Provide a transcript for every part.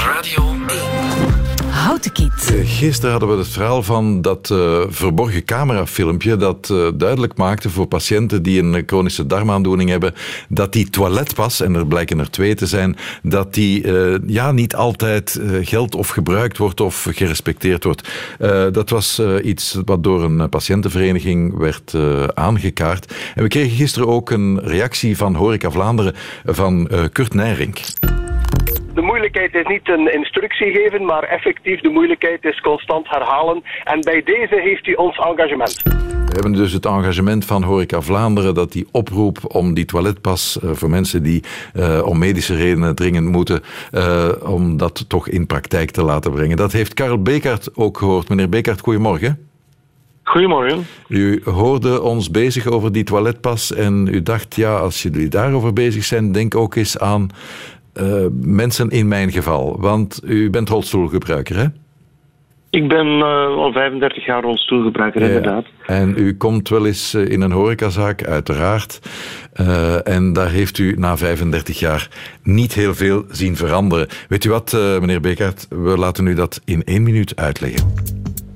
Radio 1. Houten Kiet. Gisteren hadden we het verhaal van dat verborgen camerafilmpje dat duidelijk maakte voor patiënten die een chronische darmaandoening hebben dat die toiletpas, en er blijken er 2 te zijn, dat die niet altijd geldt of gebruikt wordt of gerespecteerd wordt. Dat was iets wat door een patiëntenvereniging werd aangekaart. En we kregen gisteren ook een reactie van Horeca Vlaanderen van Kurt Nijrink. De moeilijkheid is niet een instructie geven, maar effectief de moeilijkheid is constant herhalen. En bij deze heeft u ons engagement. We hebben dus het engagement van Horeca Vlaanderen dat die oproep om die toiletpas voor mensen die om medische redenen dringend moeten, om dat toch in praktijk te laten brengen. Dat heeft Karel Bekaert ook gehoord. Meneer Bekaert, goedemorgen. Goedemorgen. U hoorde ons bezig over die toiletpas en u dacht, als jullie daarover bezig zijn, denk ook eens aan mensen in mijn geval. Want u bent rolstoelgebruiker, hè? Ik ben al 35 jaar rolstoelgebruiker, inderdaad. En u komt wel eens in een horecazaak, uiteraard. En daar heeft u na 35 jaar niet heel veel zien veranderen. Weet u wat, meneer Bekaert? We laten u dat in 1 minuut uitleggen.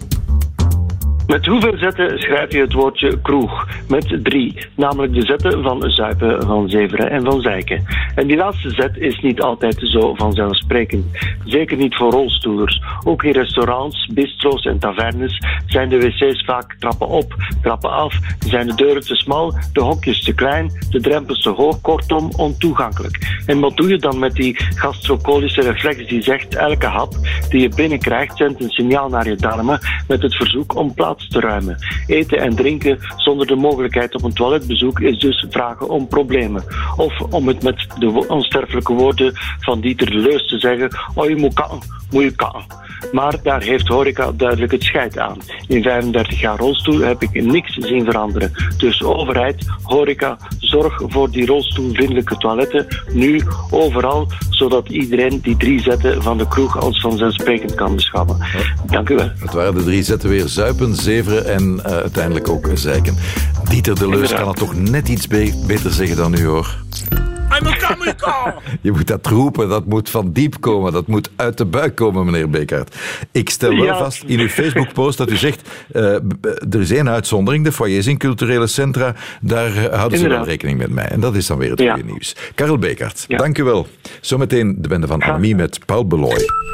Met hoeveel zetten schrijf je het woordje kroeg? Met 3, namelijk de zetten van zuipen, van zeveren en van zeiken. En die laatste zet is niet altijd zo vanzelfsprekend. Zeker niet voor rolstoelers. Ook in restaurants, bistro's en tavernes zijn de wc's vaak trappen op, trappen af, zijn de deuren te smal, de hokjes te klein, de drempels te hoog, kortom ontoegankelijk. En wat doe je dan met die gastrocolische reflex die zegt elke hap die je binnenkrijgt zendt een signaal naar je darmen met het verzoek om plaats te ruimen. Eten en drinken zonder de mogelijkheid op een toiletbezoek is dus vragen om problemen. Of om het met de onsterfelijke woorden van Dieter de Leus te zeggen, je moet je katten. Maar daar heeft horeca duidelijk het scheid aan. In 35 jaar rolstoel heb ik niks zien veranderen. Dus overheid, horeca, zorg voor die rolstoelvriendelijke toiletten, nu, overal, zodat iedereen die 3 zetten van de kroeg als vanzelfsprekend kan beschouwen. Dank u wel. Het waren de 3 zetten weer: zuipen, zeveren en uiteindelijk ook zeiken. Dieter de Leus kan het toch net iets beter zeggen dan u, hoor. Je moet dat roepen, dat moet van diep komen, dat moet uit de buik komen, meneer Bekaert. Ik stel wel vast in uw Facebook-post dat u zegt, er is 1 uitzondering, de foyers in culturele centra, daar houden ze wel rekening met mij. En dat is dan weer het goede nieuws. Karel Bekaert, dank u wel. Zometeen de bende van Annemie met Paul Beloy.